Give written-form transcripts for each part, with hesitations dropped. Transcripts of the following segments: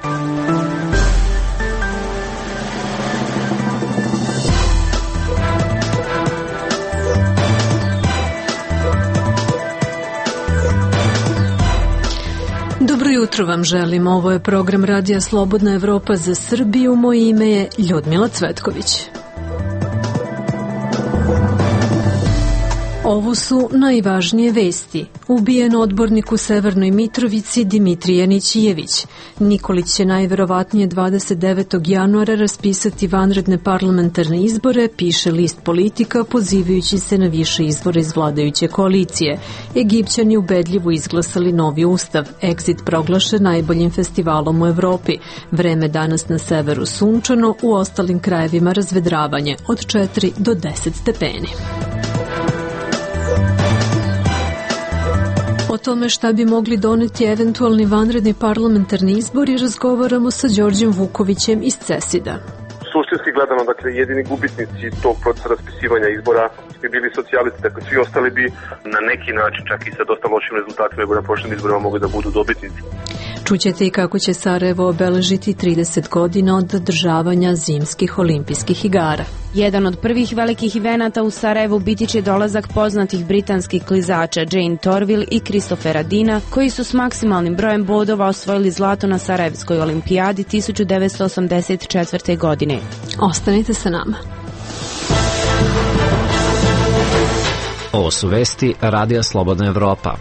Dobro jutro vam želim. Ovo je program Radija Slobodna Evropa za Srbiju. Moje ime je Ljudmila Cvetković. Ovo su najvažnije vesti. Ubijen odbornik u Severnoj Mitrovici Dimitrije Nićijević. Nikolić će najverovatnije 29. januara raspisati vanredne parlamentarne izbore, piše list Politika, pozivajući se na više izbore iz vladajuće koalicije. Egipćani ubedljivo izglasali novi ustav. Exit proglašen najboljim festivalom u Evropi. Vreme danas na severu sunčano, u ostalim krajevima razvedravanje od 4 do 10 stepeni. O tome šta bi mogli doneti eventualni vanredni parlamentarni izbori razgovaramo sa Đorđem Vukovićem iz CESID-a. Suštinski gledano, dakle, jedini gubitnici tog procesa raspisivanja izbora bi bili socijalisti, dakle, svi ostali bi na neki način, čak i sa dosta lošim rezultatima nego na prošlim izborima mogli da budu dobitnici. Čućete i kako će Sarajevo obeležiti 30 godina od održavanja zimskih olimpijskih igara. Jedan od prvih velikih evenata u Sarajevu biti će dolazak poznatih britanskih klizača Jane Torvill i Christophera Deana, koji su s maksimalnim brojem bodova osvojili zlato na Sarajevskoj olimpijadi 1984. godine. Ostanite sa nama. Ovo su vesti Radija Slobodna Evropa.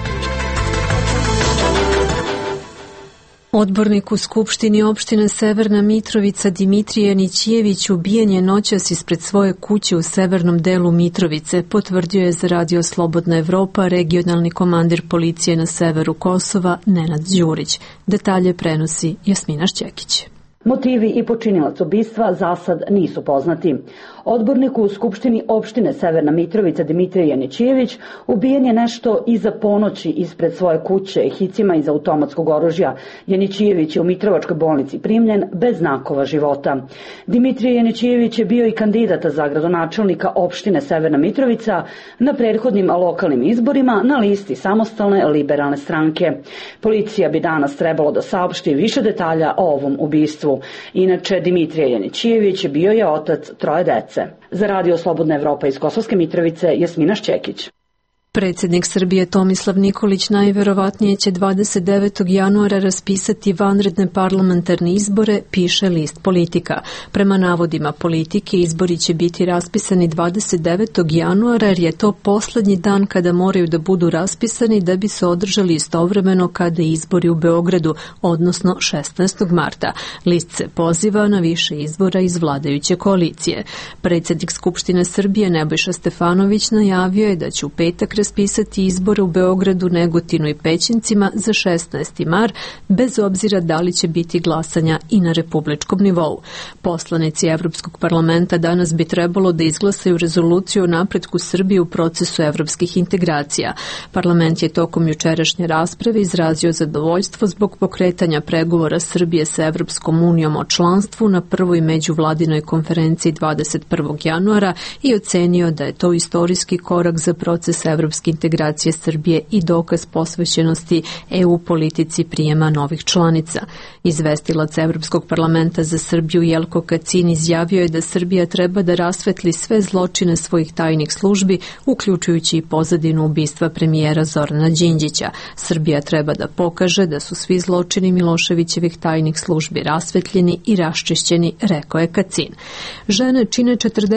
Odbornik u Skupštini opštine Severna Mitrovica Dimitrije Nićijević ubijen je noćas ispred svoje kuće u severnom delu Mitrovice, potvrdio je za Radio Slobodna Evropa regionalni komandir policije na severu Kosova Nenad Đurić. Detalje prenosi Jasmina Šćekić. Motivi i počinilac ubistva za sad nisu poznati. Odbornik u Skupštini opštine Severna Mitrovica Dimitrije Nićijević ubijen je nešto iza ponoći ispred svoje kuće hicima iz automatskog oružja. Nićijević je u Mitrovačkoj bolnici primljen bez znakova života. Dimitrije Nićijević je bio i kandidat za gradonačelnika opštine Severna Mitrovica na prethodnim lokalnim izborima na listi samostalne liberalne stranke. Policija bi danas trebalo da saopšti više detalja o ovom ubistvu. Inače, Dimitrije Nićijević bio je otac 3 dece. Za Radio Slobodna Evropa iz Kosovske Mitrovice, Jasmina Šćekić. Predsjednik Srbije Tomislav Nikolić najverovatnije će 29. januara raspisati vanredne parlamentarne izbore, piše list Politika. Prema navodima Politike, izbori će biti raspisani 29. januara jer je to poslednji dan kada moraju da budu raspisani da bi se održali istovremeno kada izbori u Beogradu, odnosno 16. marta. List se poziva na više izbora iz vladajuće koalicije. Predsjednik Skupštine Srbije Nebojša Stefanović najavio je da će u petak raspisati izbore u Beogradu, Negotinu i Pećincima za 16. mar, bez obzira da li će biti glasanja i na republičkom nivou. Poslanici Evropskog parlamenta danas bi trebalo da izglasaju rezoluciju o napretku Srbije u procesu evropskih integracija. Parlament je tokom jučerašnje rasprave izrazio zadovoljstvo zbog pokretanja pregovora Srbije sa Evropskom unijom o članstvu na prvoj međuvladinoj konferenciji 21. januara i ocenio da je to istorijski korak za proces evropske integracije Srbije i dokaz posvećenosti EU politici prijema novih članica. Izvestilac Evropskog parlamenta za Srbiju Jelko Kacin izjavio je da Srbija treba da rasvetli sve zločine svojih tajnih službi, uključujući i pozadinu ubistva premijera Zorana Đinđića. Srbija treba da pokaže da su svi zločini Miloševićevih tajnih službi rasvetljeni i raščišćeni, rekao je Kacin. Žene čine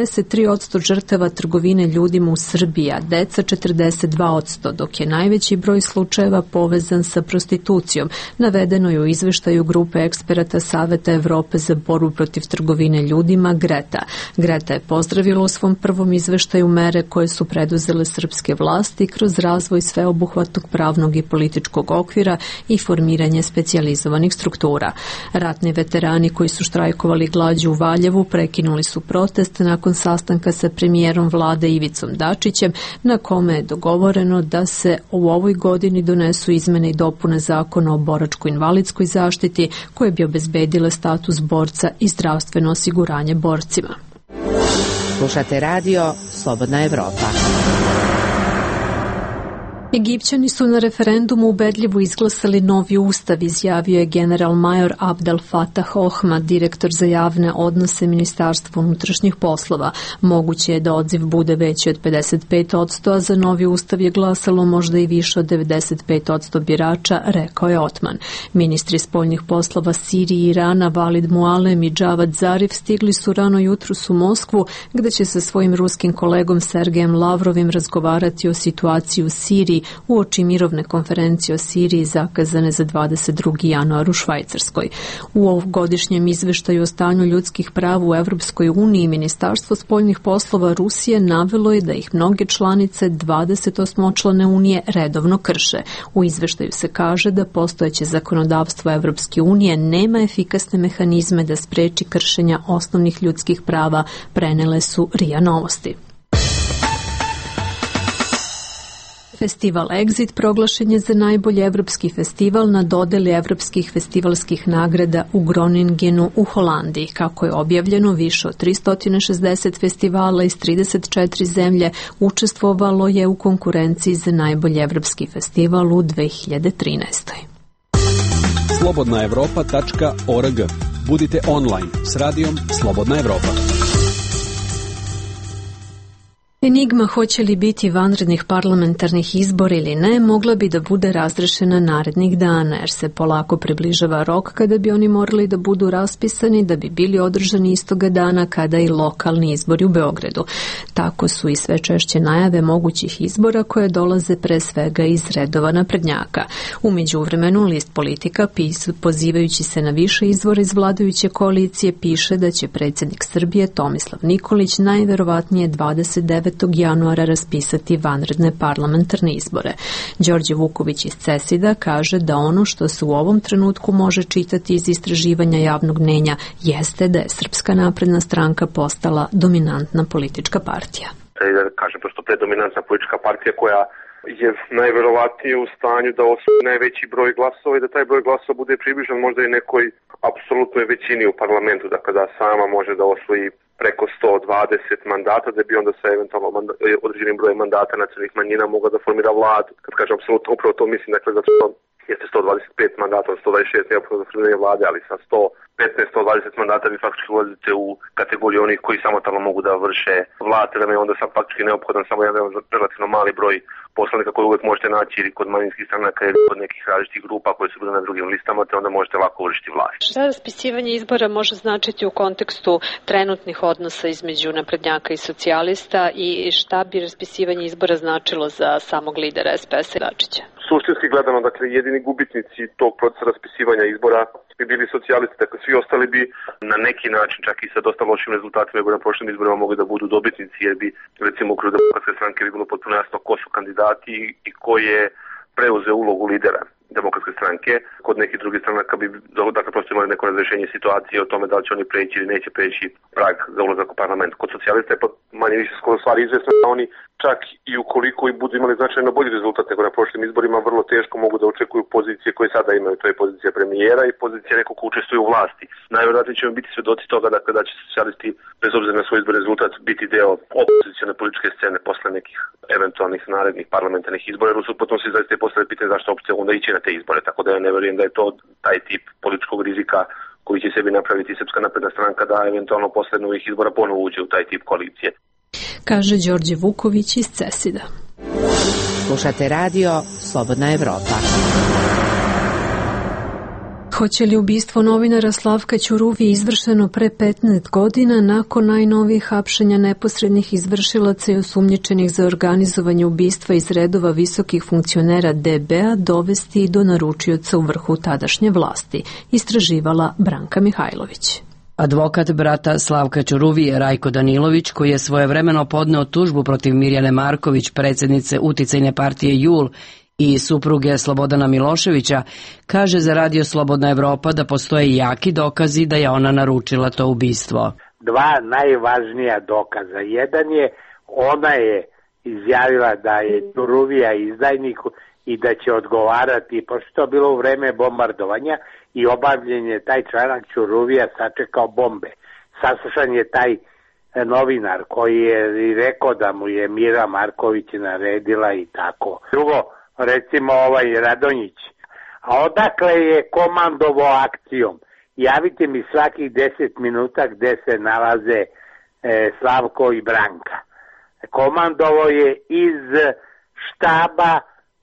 43% žrtava trgovine ljudima u Srbiji, a deca 42%, dok je najveći broj slučajeva povezan sa prostitucijom, navedeno je u izveštaju grupe eksperata Saveta Evrope za borbu protiv trgovine ljudima Greta. Greta je pozdravila u svom prvom izveštaju mere koje su preduzele srpske vlasti kroz razvoj sveobuhvatnog pravnog i političkog okvira i formiranje specijalizovanih struktura. Ratni veterani koji su štrajkovali glađu u Valjevu prekinuli su protest nakon sastanka sa premijerom vlade Ivicom Dačićem, na kome je dogovoreno da se u ovoj godini donesu izmene i dopune zakona o boračko-invalidskoj zaštiti koje bi obezbedile status borca i zdravstveno osiguranje borcima. Slušate Radio Slobodna Evropa. Egipćani su na referendumu ubedljivo izglasali novi ustav, izjavio je general-major Abdel Fattah Ohmad, direktor za javne odnose Ministarstva unutrašnjih poslova. Moguće je da odziv bude veći od 55%, a za novi ustav je glasalo možda i više od 95% birača, rekao je Otman. Ministri spoljnih poslova Sirije i Irana Valid Mualem i Džavad Zarif stigli su rano jutros u Moskvu, gde će sa svojim ruskim kolegom Sergejem Lavrovim razgovarati o situaciji u Siriji uoči mirovne konferencije o Siriji zakazane za 22. januar u Švajcarskoj. U ovogodišnjem izveštaju o stanju ljudskih prava u Evropskoj uniji Ministarstvo spoljnih poslova Rusije navelo je da ih mnoge članice 28-člane unije redovno krše. U izveštaju se kaže da postojeće zakonodavstvo Evropske unije nema efikasne mehanizme da spreči kršenja osnovnih ljudskih prava, prenele su RIA Novosti. Festival Exit proglašen je za najbolji evropski festival na dodeli evropskih festivalskih nagrada u Groningenu u Holandiji. Kako je objavljeno, više od 360 festivala iz 34 zemlje učestvovalo je u konkurenciji za najbolji evropski festival u 2013. slobodnaevropa.org. Budite online s radijom Slobodna Evropa. Enigma hoće li biti vanrednih parlamentarnih izbora ili ne, mogla bi da bude razrešena narednih dana, jer se polako približava rok kada bi oni morali da budu raspisani da bi bili održani istoga dana kada i lokalni izbori u Beogradu. Tako su i sve češće najave mogućih izbora koje dolaze pre svega iz redova naprednjaka. U međuvremenu list Politika, pozivajući se na više izvora iz vladajuće koalicije, piše da će predsjednik Srbije Tomislav Nikolić najverovatnije 29. januara raspisati vanredne parlamentarne izbore. Đorđe Vuković iz CESID-a kaže da ono što se u ovom trenutku može čitati iz istraživanja javnog mnjenja jeste da je Srpska napredna stranka postala dominantna politička partija. Kažem prosto predominantna politička partija koja je najverovatnije u stanju da osvoji najveći broj glasova i da taj broj glasova bude približan možda i nekoj apsolutnoj većini u parlamentu, dakle da sama može da osvoji preko 120 mandata, da bi onda sa eventualno određenim brojem mandata nacionalnih manjina mogla da formira vladu. Kad kažem apsolutno, upravo to mislim, dakle, zato što jeste 125 mandata, 126 neophodno za formiranje vlade, ali sa 115-120 mandata vi faktički ulazite u kategoriju onih koji samostalno mogu da vrše vlade, da je onda sam faktički neophodan samo jedan relativno mali broj poslanika koji uvek možete naći ili kod manjinskih stranaka ili kod nekih različitih grupa koje su bile na drugim listama, te onda možete lako vršiti vlast. Šta raspisivanje izbora može značiti u kontekstu trenutnih odnosa između naprednjaka i socijalista i šta bi raspisivanje izbora značilo za samog lidera SPS-a Dačića? Suštinski gledano, dakle, jedini gubitnici tog procesa raspisivanja izbora bi bili socijalisti, dakle, svi ostali bi na neki način, čak i sa dosta lošim rezultatima na prošlim izborima mogli da budu dobitnici, jer bi, recimo, u okviru Demokratske stranke bi bilo potpuno jasno ko su kandidati i ko je preuzeo ulogu lidera Demokratske stranke. Kod nekih drugih stranaka bi, dakle, prosto imali neko razrešenje situacije o tome da li će oni preći ili neće preći prag za ulazak u parlament. Kod socijalista je manje više skoro stvari izvesno da oni čak i ukoliko i budu imali značajno bolji rezultat nego na prošlim izborima, vrlo teško mogu da očekuju pozicije koje sada imaju, to je pozicija premijera i pozicija nekog ko učestvuje u vlasti. Najvjerojatnije ćemo biti svedoci toga, dakle, da će socijalisti, bez obzira na svoj izborni rezultat, biti deo opozicione političke scene posle nekih eventualnih narednih parlamentarnih izbora, jer u suprotnosti zaista je postavljeno pitanje zašto opcija onda ići na te izbore, tako da ja ne vjerujem da je to taj tip političkog rizika koji će sebi napraviti Srpska napredna stranka da eventualno posle novih izbora ponovo uđe u taj tip koalicije. Kaže Đorđe Vuković iz CESID-a. Slušate radio Slobodna Evropa. Hoće li ubistvo novinara Slavka Ćuruvije izvršeno pre 15 godina nakon najnovijih hapšenja neposrednih izvršilaca i osumnjičenih za organizovanje ubistva iz redova visokih funkcionera DB-a dovesti do naručioca u vrhu tadašnje vlasti, istraživala Branka Mihajlović. Advokat brata Slavka Ćuruvije, Rajko Danilović, koji je svojevremeno podneo tužbu protiv Mirjane Marković, predsjednice uticajne partije JUL, i supruge Slobodana Miloševića, kaže za radio Slobodna Evropa da postoje jaki dokazi da je ona naručila to ubistvo. Dva najvažnija dokaza. Jedan je, ona je izjavila da je Ćuruvija izdajnik i da će odgovarati, pošto to bilo u vreme bombardovanja i obavljen je taj članak Ćuruvija sačekao bombe. Saslušan je taj novinar koji je rekao da mu je Mira Marković naredila i tako. Drugo, recimo Radonjić. A odakle je komandovo akcijom? Javite mi svakih 10 minuta gde se nalaze Slavko i Branka. Komandovo je iz štaba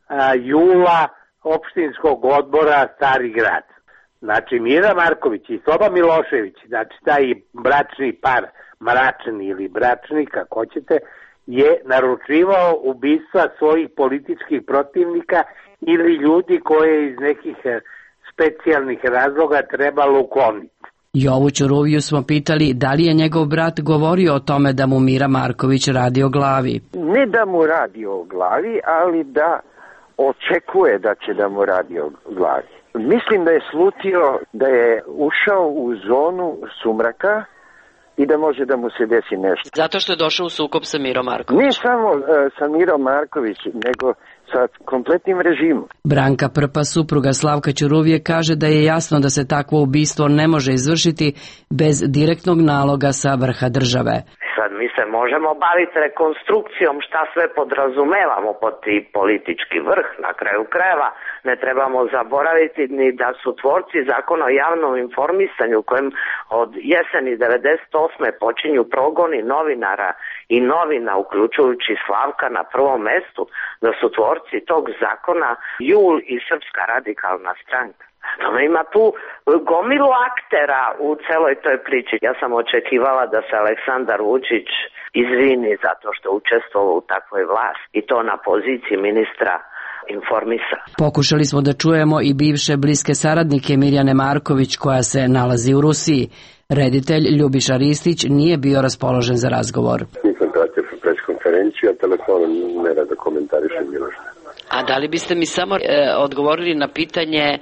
Jula opštinskog odbora Stari grad. Znači Mira Marković i Sloba Milošević, znači taj bračni par, mračni ili bračni, kako hoćete, je naručivao ubistva svojih političkih protivnika ili ljudi koje iz nekih specijalnih razloga trebalo ukloniti. Jovu Ćuruviju smo pitali da li je njegov brat govorio o tome da mu Mira Marković radi o glavi. Ne da mu radi o glavi, ali da očekuje da će da mu radi o glavi. Mislim da je slutio da je ušao u zonu sumraka i da može da mu se desi nešto. Zato što je došao u sukob sa Mirom Markovićem. Ne samo sa Mirom Markovićem, nego sa kompletnim režimom. Branka Prpa, supruga Slavka Ćuruvije, kaže da je jasno da se takvo ubistvo ne može izvršiti bez direktnog naloga sa vrha države. Sad mi se možemo baviti rekonstrukcijom šta sve podrazumevamo pod ti politički vrh. Na kraju krajeva ne trebamo zaboraviti ni da su tvorci zakona o javnom informisanju kojem od jeseni 98. počinju progoni novinara i novina, uključujući Slavka na prvom mestu, da su tvorci tog zakona Jul i Srpska radikalna stranka. Tome ima tu gomilu aktera u celoj toj priči. Ja sam očekivala da se Aleksandar Vučić izvini zato što je učestvovao u takvoj vlasti i to na poziciji ministra informisa. Pokušali smo da čujemo i bivše bliske saradnike Mirjane Marković koja se nalazi u Rusiji. Reditelj Ljubiša Ristić nije bio raspoložen za razgovor. Nisam pratio preskonferenciju, a telefonom ne rada komentarišem bilo što. A da li biste mi samo odgovorili na pitanje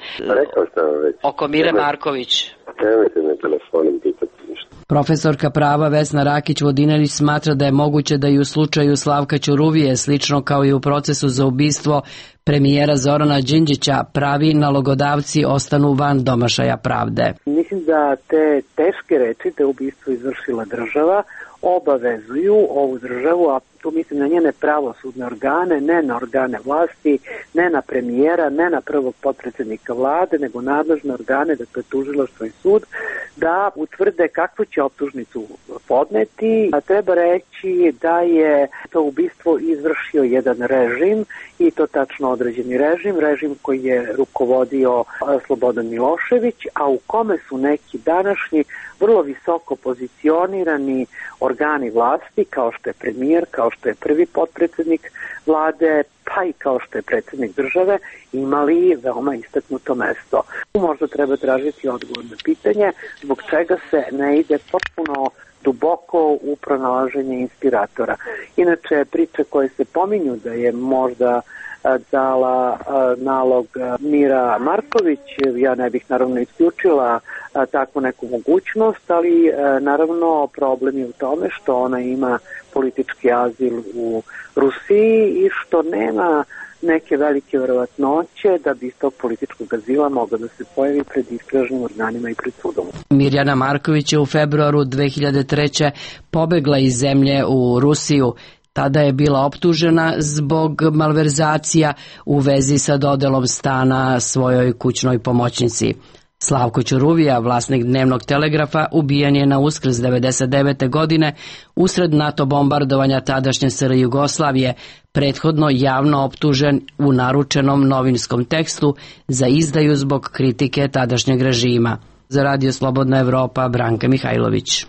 oko Mire Marković? Nemojte me telefonom pitati ništa. Profesorka prava Vesna Rakić-Vodinelić smatra da je moguće da i u slučaju Slavka Ćuruvije, slično kao i u procesu za ubistvo premijera Zorana Đinđića, pravi nalogodavci ostanu van domašaja pravde. Mislim da te teške reči da ubistvo izvršila država obavezuju ovu državu, a tu mislim na njene pravosudne organe, ne na organe vlasti, ne na premijera, ne na prvog potpredsjednika vlade, nego nadležne organe, dakle tužilaštvo i sud, da utvrde kakvu će optužnicu podneti. A treba reći da je to ubistvo izvršio jedan režim i to tačno određeni režim koji je rukovodio Slobodan Milošević, a u kome su neki današnji vrlo visoko pozicionirani organi vlasti, kao što je premijer, kao što je prvi potpredsjednik vlade, pa i kao što je predsjednik države, imali veoma istaknuto mesto. Možda treba tražiti odgovor na pitanje zbog čega se ne ide potpuno duboko u pronalaženje inspiratora. Inače, priče koje se pominju da je možda dala nalog Mira Marković, ja ne bih naravno isključila takvu neku mogućnost, ali naravno problem je u tome što ona ima politički azil u Rusiji i što nema neke velike verovatnoće da bi iz tog političkog azila mogla da se pojavi pred istražnim organima i pred sudom. Mirjana Marković je u februaru 2003. pobegla iz zemlje u Rusiju. Tada je bila optužena zbog malverzacija u vezi sa dodelom stana svojoj kućnoj pomoćnici. Slavko Ćuruvija, vlasnik Dnevnog telegrafa, ubijen je na Uskrs 1999. godine usred NATO bombardovanja tadašnje SR Jugoslavije, prethodno javno optužen u naručenom novinskom tekstu za izdaju zbog kritike tadašnjeg režima. Za Radio Slobodna Evropa, Branka Mihajlović.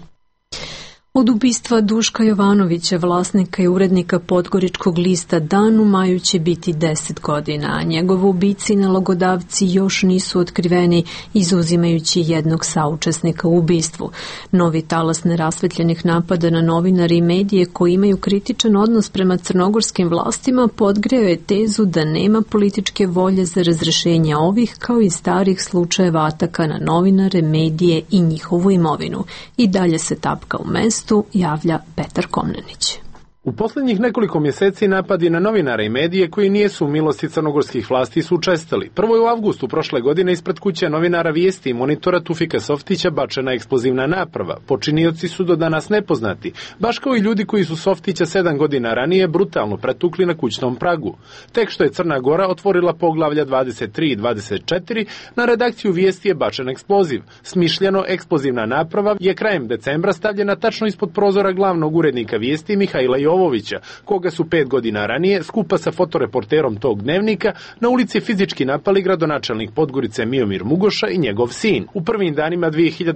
Od ubistva Duška Jovanovića, vlasnika i urednika Podgoričkog lista Dan, u maju će biti 10 godina, a njegovi ubici i nalogodavci još nisu otkriveni, izuzimajući jednog saučesnika u ubistvu. Novi talas nerasvetljenih napada na novinari i medije koji imaju kritičan odnos prema crnogorskim vlastima podgreo je tezu da nema političke volje za razrešenje ovih kao i starih slučajeva ataka na novinare, medije i njihovu imovinu. I dalje se tapka u mestu, javlja Petar Komnenić. U posljednjih nekoliko mjeseci napadi na novinare i medije koji nijesu u milosti crnogorskih vlasti su učestali. Prvo je u avgustu prošle godine ispred kuće novinara Vijesti i Monitora Tufika Softića bačena eksplozivna naprava. Počinioci su do danas nepoznati, baš kao i ljudi koji su Softića 7 godina ranije brutalno pretukli na kućnom pragu. Tek što je Crna Gora otvorila poglavlja 23 i 24, na redakciju Vijesti je bačen eksploziv. Smišljeno eksplozivna naprava je krajem decembra stavljena tačno ispod prozora glavnog urednika Vijesti Mihajla Jovovića, koga su 5 godina ranije, skupa sa fotoreporterom tog dnevnika, na ulici fizički napali gradonačelnik Podgorice Miomir Mugoša i njegov sin. U prvim danima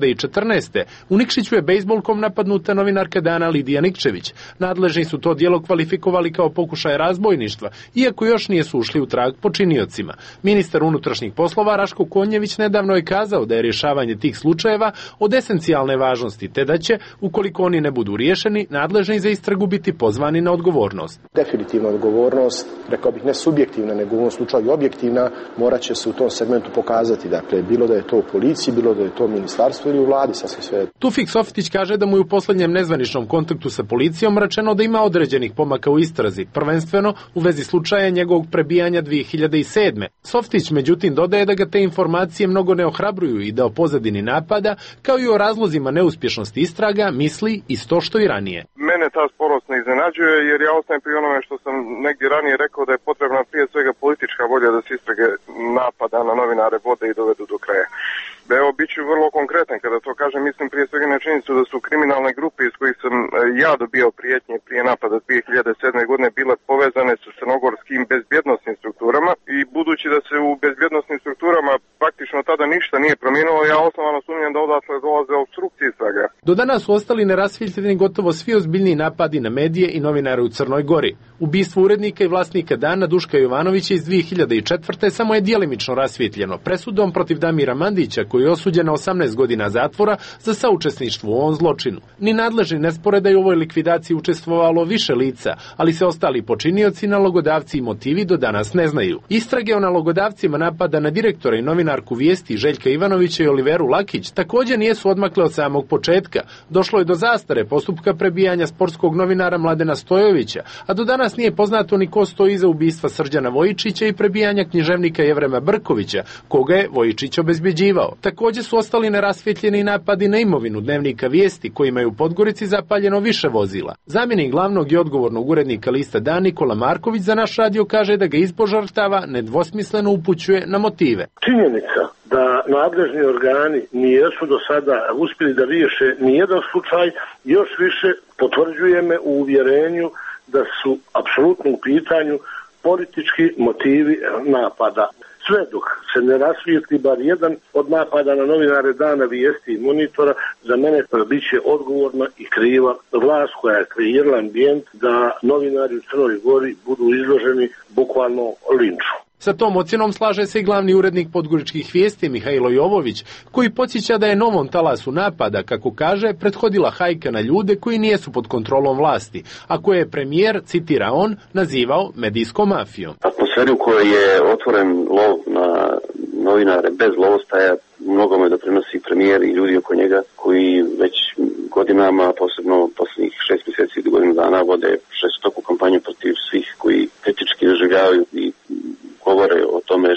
2014. u Nikšiću je bejsbolkom napadnuta novinarka Dana Lidija Nikčević. Nadležni su to djelo kvalifikovali kao pokušaj razbojništva, iako još nisu ušli u trag počiniocima. Ministar unutrašnjih poslova Raško Konjević nedavno je kazao da je rješavanje tih slučajeva od esencijalne važnosti, te da će, ukoliko oni ne budu riješeni, nadležni za istragu biti pozvani na odgovornost. Definitivna odgovornost, rekao bih ne subjektivna, nego u ovom slučaju objektivna, morat će se u tom segmentu pokazati. Dakle, bilo da je to u policiji, bilo da je to ministarstvo ili u vladi, sasvim sve. Tufik Softić kaže da mu je u posljednjem nezvaničnom kontaktu sa policijom rečeno da ima određenih pomaka u istrazi, prvenstveno u vezi slučaja njegovog prebijanja 2007. Softić međutim dodaje da ga te informacije mnogo ne ohrabruju i da o pozadini napada, kao i o razlozima neuspješnosti istraga, misli isto što i ranije. Mene ta sporost ne iznenađuje, jer ja ostajem pri onome što sam negdje ranije rekao, da je potrebna prije svega politička volja da se istrage napada na novinare vode i dovedu do kraja. Evo, bit ću vrlo konkretan kada to kažem, mislim prije svega na činjenicu da su kriminalne grupe iz kojih sam ja dobio prijetnje prije napada 2007. godine bile povezane sa crnogorskim bezbjednosnim strukturama i budući da se u bezbjednosnim strukturama praktično tada ništa nije promijenilo, ja osnovano sumnjam da odatle dolaze opstrukcije istraga. Do danas su ostali nerasvijetljeni gotovo svi ozbiljniji napadi na medije i novinare u Crnoj Gori. Ubistvo urednika i vlasnika Dana Duška Jovanovića iz 2004. samo je djelimično rasvijetljeno presudom protiv Damira Mandića, koji je osuđen na 18 godina zatvora za saučesništvo u ovom zločinu. Ni nadležni ne spore da je u ovoj likvidaciji učestvovalo više lica, ali se ostali počinioci, nalogodavci i motivi do danas ne znaju. Istrage o nalogodavcima napada na direktora i novinarku Vijesti Željka Ivanovića i Oliveru Lakić također nijesu odmakle od samog početka. Došlo je do zastare postupka prebijanja sportskog novinara Mladena Stojovića, a do danas nije poznato ni ko stoji iza ubistva Srđana Vojičića i prebijanja književnika Jevrema Brkovića, koga je Vojičić obezbjeđivao. Također su ostali nerasvjetljeni napadi na imovinu dnevnika Vijesti, kojima je u Podgorici zapaljeno više vozila. Zamjenik glavnog i odgovornog urednika lista Dan Nikola Marković za naš radio kaže da ga izbor žrtava nedvosmisleno upućuje na motive. Činjenica da nadležni organi nijesu do sada uspjeli da riješe nijedan slučaj, još više potvrđuje me u uvjerenju da su apsolutno u pitanju politički motivi napada. Sve dok se ne rasvijetli bar jedan od napada na novinare Dana, Vijesti i Monitora, za mene bit će odgovorna i kriva vlast koja je kreirala ambijent da novinari u Crnoj Gori budu izloženi bukvalno linču. Sa tom ocjenom slaže se i glavni urednik podgoričkih Vijesti Mihajlo Jovović, koji podsjeća da je novom talasu napada, kako kaže, prethodila hajka na ljude koji nijesu pod kontrolom vlasti, a koje je premijer, citira on, nazivao medijskom mafijom. Atmosferu u kojoj je otvoren lov na novinare bez lovostaja, mnogome doprinosi premijer i ljudi oko njega koji već godinama, posebno posljednjih 6 mjeseci ili godinu dana, vode žestoku kampanju protiv svih koji kritički doživljavaju i govore o tome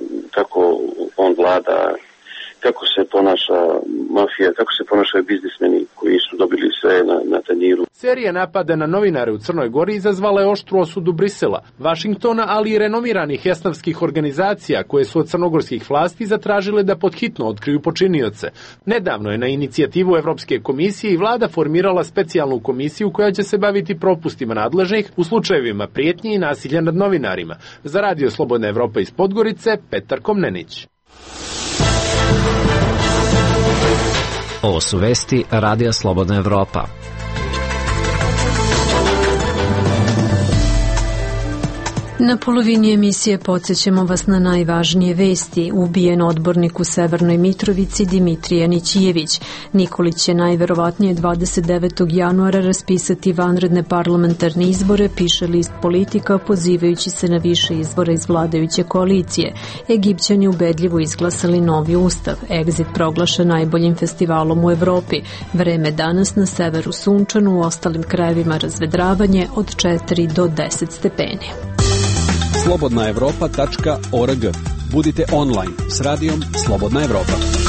kako on vlada, kako se ponaša mafija, kako se ponašaju biznismeni koji su dobili sve na tanjiru. Serija napada na novinare u Crnoj Gori izazvala je oštru osudu Brisela, Vašingtona, ali i renomiranih jasnavskih organizacija koje su od crnogorskih vlasti zatražile da podhitno otkriju počinioce. Nedavno je na inicijativu Evropske komisije i vlada formirala specijalnu komisiju koja će se baviti propustima nadležnih u slučajevima prijetnji i nasilja nad novinarima. Za Radio Slobodna Evropa iz Podgorice, Petar Komnenić. Ovo su vesti Radija Slobodna Evropa. Na polovini emisije podsjećamo vas na najvažnije vesti. Ubijen odbornik u Severnoj Mitrovici Dimitrije Nićijević. Nikolić će najverovatnije 29. januara raspisati vanredne parlamentarne izbore, piše list Politika, pozivajući se na više izbora iz vladajuće koalicije. Egipćani ubedljivo izglasali novi ustav. Exit proglašen najboljim festivalom u Evropi. Vreme danas na severu sunčano, u ostalim krajevima razvedravanje od 4 do 10 stepeni. slobodnaevropa.org. Budite online s radijom Slobodna Evropa.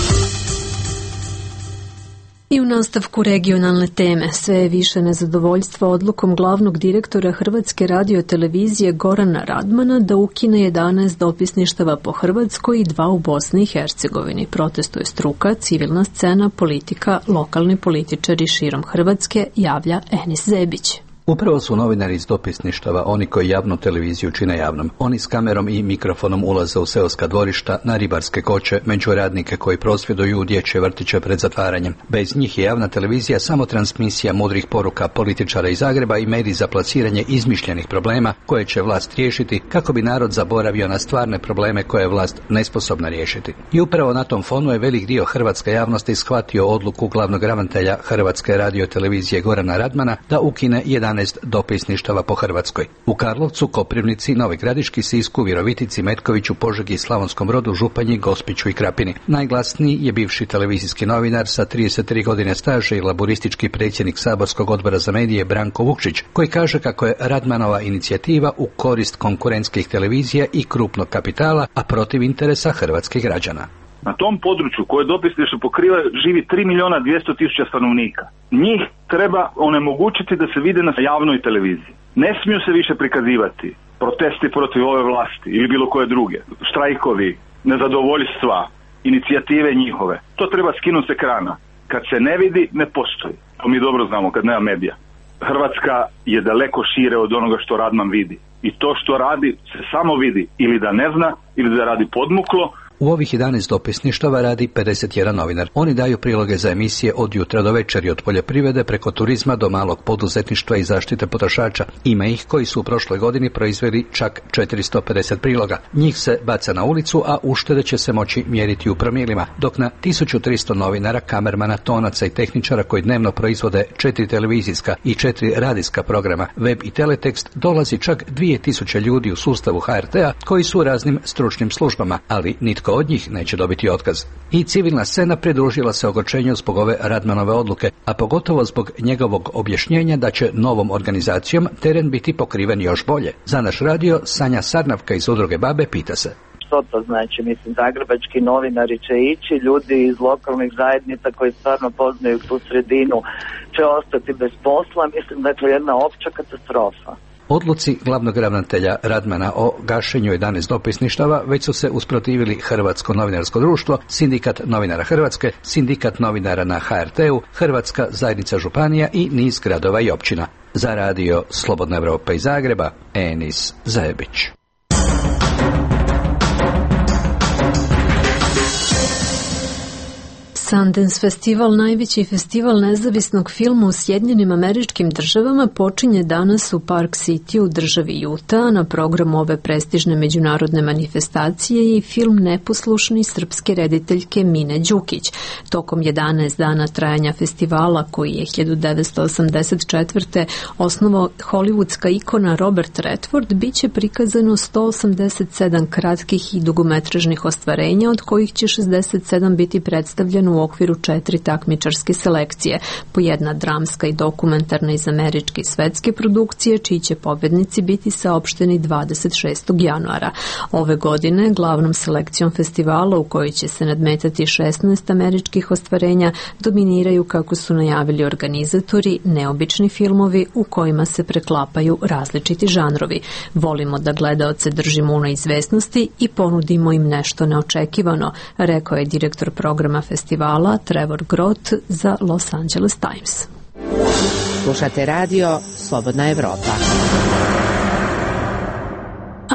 I u nastavku regionalne teme sve je više nezadovoljstva odlukom glavnog direktora Hrvatske radiotelevizije Gorana Radmana da ukine 11 dopisništava po Hrvatskoj i 2 u Bosni i Hercegovini. Protestuje struka, civilna scena, politika, lokalni političari širom Hrvatske, javlja Enis Zebić. Upravo su novinari iz dopisništava oni koji javnu televiziju čine javnom. Oni s kamerom i mikrofonom ulaze u seoska dvorišta, na ribarske koče, među radnike koji prosvjeduju u dječje vrtiće pred zatvaranjem. Bez njih je javna televizija samo transmisija mudrih poruka političara iz Zagreba i medij za plasiranje izmišljenih problema koje će vlast riješiti kako bi narod zaboravio na stvarne probleme koje je vlast nesposobna riješiti. I upravo na tom fonu je velik dio hrvatske javnosti shvatio odluku glavnog ravnatelja Hrvatske radiotelevizije Gorana Radmana da ukine 11 dopisništava po Hrvatskoj. U Karlovcu, Koprivnici, Novoj Gradiški, Sisku, Virovitici, Metkoviću, Požegi, Slavonskom Brodu, Županji, Gospiću i Krapini. Najglasniji je bivši televizijski novinar sa 33 godine staža i laburistički predsjednik saborskog odbora za medije Branko Vukšić, koji kaže kako je Radmanova inicijativa u korist konkurentskih televizija i krupnog kapitala, a protiv interesa hrvatskih građana. Na tom području koje dopisništvo pokriva živi 3.200.000 stanovnika. Njih treba onemogućiti da se vide na javnoj televiziji. Ne smiju se više prikazivati protesti protiv ove vlasti ili bilo koje druge, štrajkovi, nezadovoljstva, inicijative njihove. To treba skinuti s ekrana. Kad se ne vidi, ne postoji. To mi dobro znamo kad nema medija. Hrvatska je daleko šire od onoga što Radman vidi. I to što radi se samo vidi ili da ne zna ili da radi podmuklo. U ovih 11 dopisništava radi 51 novinar. Oni daju priloge za emisije od jutra do večeri, od poljoprivrede preko turizma do malog poduzetništva i zaštite potrošača. Ima ih koji su u prošloj godini proizveli čak 450 priloga. Njih se baca na ulicu, a uštede će se moći mjeriti u promilima, dok na 1300 novinara, kamermana, tonaca i tehničara koji dnevno proizvode 4 televizijska i 4 radijska programa, web i teletekst, dolazi čak 2000 ljudi u sustavu HRT-a koji su u raznim stručnim službama, ali nitko od njih neće dobiti otkaz. I civilna scena pridružila se ogorčenju zbog ove Radmanove odluke, a pogotovo zbog njegovog objašnjenja da će novom organizacijom teren biti pokriven još bolje. Za naš radio Sanja Sarnavka iz Udruge Babe pita se. Što to znači? Mislim, zagrebački novinari će ići, ljudi iz lokalnih zajednica koji stvarno poznaju tu sredinu će ostati bez posla. Mislim da je to jedna opća katastrofa. Odluci glavnog ravnatelja Radmana o gašenju 11 dopisništava već su se usprotivili Hrvatsko novinarsko društvo, Sindikat novinara Hrvatske, Sindikat novinara na HRT-u, Hrvatska zajednica županija i niz gradova i općina. Za radio Slobodna Evropa iz Zagreba, Enis Zebić. Sundance festival, najveći festival nezavisnog filma u Sjedinjenim Američkim Državama, počinje danas u Park City u državi Utah. Na programu ove prestižne međunarodne manifestacije i film Neposlušni srpske rediteljke Mine Đukić. Tokom 11 dana trajanja festivala, koji je 1984. osnovao hollywoodska ikona Robert Redford, bit će prikazano 187 kratkih i dugometražnih ostvarenja, od kojih će 67 biti predstavljeno u okviru 4 takmičarske selekcije, po jedna dramska i dokumentarna iz američke i svetske produkcije, čiji će pobjednici biti saopšteni 26. januara. Ove godine glavnom selekcijom festivala, u kojoj će se nadmetati 16 američkih ostvarenja, dominiraju, kako su najavili organizatori, neobični filmovi u kojima se preklapaju različiti žanrovi. Volimo da gledaoce držimo u neizvesnosti i ponudimo im nešto neočekivano, rekao je direktor programa festivala Trevor Groth za Los Angeles Times. Slušate radio Slobodna Evropa. A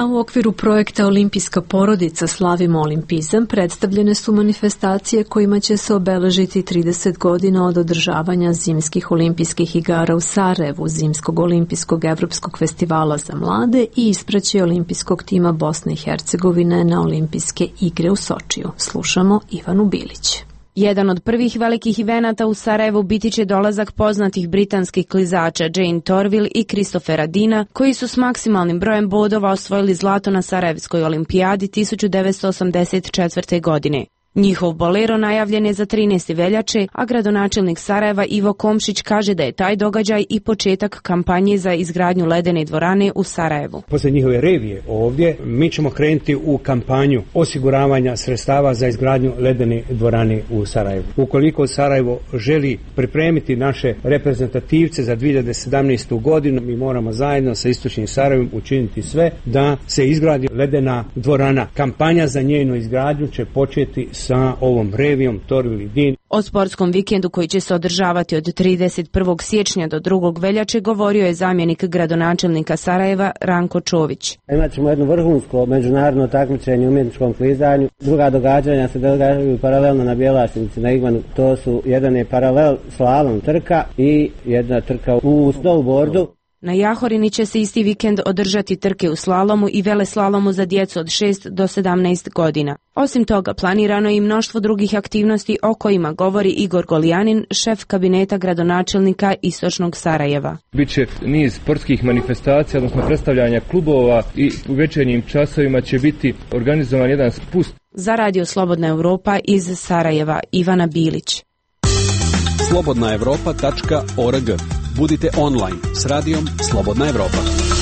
U okviru projekta Olimpijska porodica Slavimo olimpizam predstavljene su manifestacije kojima će se obeležiti 30 godina od održavanja zimskih olimpijskih igara u Sarajevu, Zimskog olimpijskog evropskog festivala za mlade i ispraćaj olimpijskog tima Bosne i Hercegovine na olimpijske igre u Sočiju. Slušamo Ivanu Bilić. Jedan od prvih velikih evenata u Sarajevu biti će dolazak poznatih britanskih klizača Jane Torvill i Christophera Deana, koji su s maksimalnim brojem bodova osvojili zlato na Sarajevskoj olimpijadi 1984. godine. Njihov bolero najavljen je za 13. veljače, a gradonačelnik Sarajeva Ivo Komšić kaže da je taj događaj i početak kampanje za izgradnju ledene dvorane u Sarajevu. Posle njihove revije ovdje mi ćemo krenuti u kampanju osiguravanja sredstava za izgradnju ledene dvorane u Sarajevu. Ukoliko Sarajevo želi pripremiti naše reprezentativce za 2017. godinu, mi moramo zajedno sa Istočnim Sarajevom učiniti sve da se izgradi ledena dvorana. Kampanja za njenu izgradnju će početi sa ovom revijom Torvill i Dean. O sportskom vikendu koji će se održavati od 31. siječnja do 2. veljače govorio je zamjenik gradonačelnika Sarajeva Ranko Čović. Imat ćemo jedno vrhunsko međunarodno takmičenje u umjetničkom klizanju. Druga događanja se događaju paralelno na Bjelašnici na Igmanu. To su jedan je paralel slalom trka i jedna trka u snowboardu. Na Jahorini će se isti vikend održati trke u slalomu i veleslalomu za djecu od 6 do 17 godina. Osim toga, planirano je i mnoštvo drugih aktivnosti o kojima govori Igor Golijanin, šef kabineta gradonačelnika Istočnog Sarajeva. Biće niz sportskih manifestacija, odnosno predstavljanja klubova i u večernjim časovima će biti organizovan jedan spust. Za Radio Slobodna Evropa iz Sarajeva, Ivana Bilić. slobodnaevropa.org. Budite online s radijom Slobodna Evropa.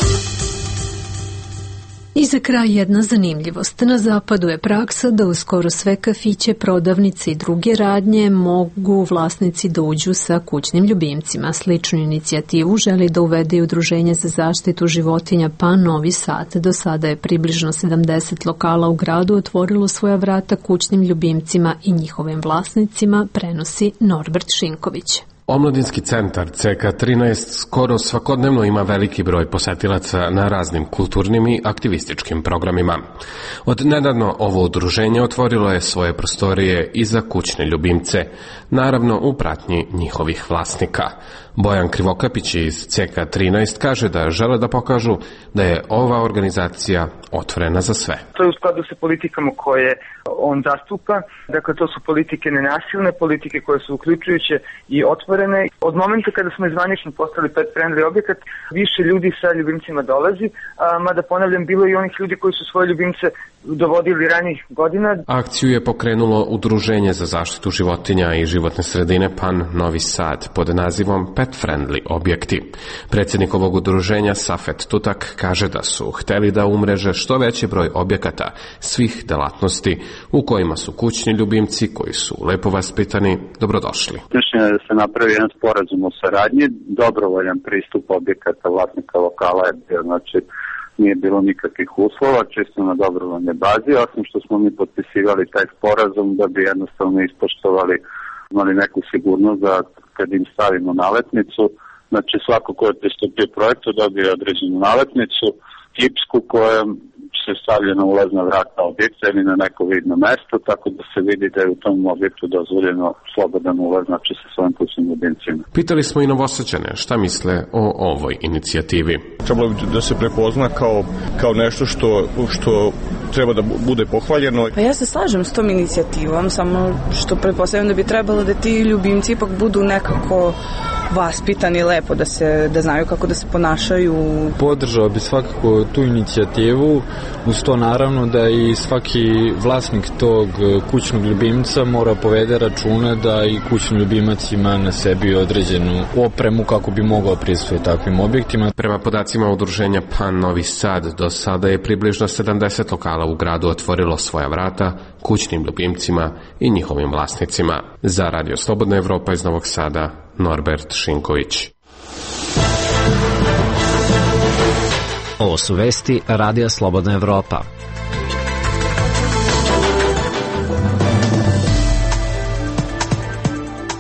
I za kraj jedna zanimljivost. Na zapadu je praksa da u skoro sve kafiće, prodavnice i druge radnje mogu vlasnici da uđu sa kućnim ljubimcima. Sličnu inicijativu želi da uvede i Udruženje za zaštitu životinja PAN Novi Sad. Do sada je približno 70 lokala u gradu otvorilo svoja vrata kućnim ljubimcima i njihovim vlasnicima, prenosi Norbert Šinković. Omladinski centar CK13 skoro svakodnevno ima veliki broj posetilaca na raznim kulturnim i aktivističkim programima. Od nedavno ovo udruženje otvorilo je svoje prostorije i za kućne ljubimce, naravno u pratnji njihovih vlasnika. Bojan Krivokapić iz CK13 kaže da žele da pokažu da je ova organizacija otvorena za sve. To je u skladu sa politikama koje on zastupa. Dakle, to su politike nenasilne, politike koje su uključujuće i otvorene. Od momenta kada smo zvanično postali pet friendly objekat, više ljudi sa ljubimcima dolazi, mada ponavljam, bilo i onih ljudi koji su svoje ljubimce dovodili ranijih godina. Akciju je pokrenulo Udruženje za zaštitu životinja i životne sredine PAN Novi Sad pod nazivom Pet Friendly objekti. Predsjednik ovog udruženja Safet Tutak kaže da su hteli da umreže što veći broj objekata svih delatnosti u kojima su kućni ljubimci koji su lepo vaspitani dobrodošli. Mišljenje je da se napravi jedan sporazum o saradnji, dobrovoljan pristup objekata vlasnika lokala je bio, znači nije bilo nikakvih uslova, čisto na dobrovoljnoj bazi, osim što smo mi potpisivali taj sporazum da bi jednostavno ispoštovali, imali neku sigurnost da kad im stavimo naletnicu, znači svako ko je pristupio projektu dobije određenu naletnicu, tipsku kojom se stavlja na ulazna vrata objekta ili na neko vidno mesto, tako da se vidi da je u tom objektu dozvoljeno slobodan ulaz, znači sa svojim kućnim ljubimcima. Pitali smo i Novosađane šta misle o ovoj inicijativi. Trebalo bi da se prepozna kao nešto što treba da bude pohvaljeno. Pa ja se slažem s tom inicijativom, samo što pretpostavljam da bi trebalo da ti ljubimci ipak budu nekako vaspitani lepo, da znaju kako da se ponašaju. Podržao bi svakako tu inicijativu, uz to naravno da i svaki vlasnik tog kućnog ljubimca mora povede računa da i kućni ljubimac ima na sebi određenu opremu kako bi mogao prisustvovati takvim objektima. Prema podacima udruženja PAN Novi Sad, do sada je približno 70 lokala u gradu otvorilo svoja vrata kućnim ljubimcima i njihovim vlasnicima. Za Radio Slobodna Evropa iz Novog Sada, Norbert Šinković. Ovo su vesti Radija Slobodna Evropa.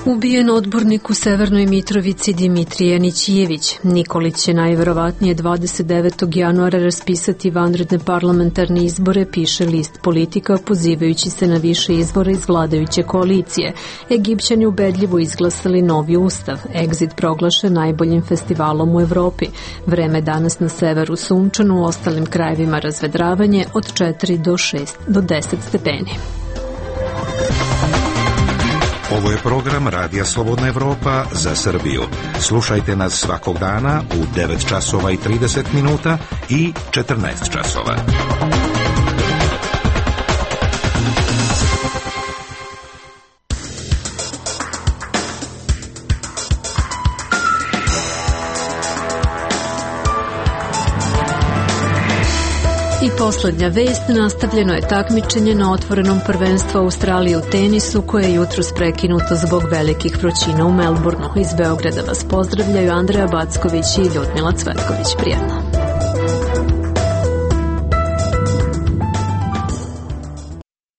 Ubijen odbornik u Severnoj Mitrovici Dimitrije Anićijević. Nikolić će najverovatnije 29. januara raspisati vanredne parlamentarne izbore, piše list Politika, pozivajući se na više izbora iz vladajuće koalicije. Egipćani ubedljivo izglasali novi ustav. Exit proglašen najboljim festivalom u Evropi. Vreme danas na severu sunčano, u ostalim krajevima razvedravanje od 4 do 6 do 10 stepeni. Ovo je program Radija Slobodna Evropa za Srbiju. Slušajte nas svakog dana u 9 časova i 30 minuta i 14 časova. I poslednja vest, nastavljeno je takmičenje na otvorenom prvenstvu Australije u tenisu koje je jutros prekinuto zbog velikih vrućina u Melbourneu. Iz Beograda vas pozdravljaju Andreja Backović i Ljudmila Cvetković. Prijatno.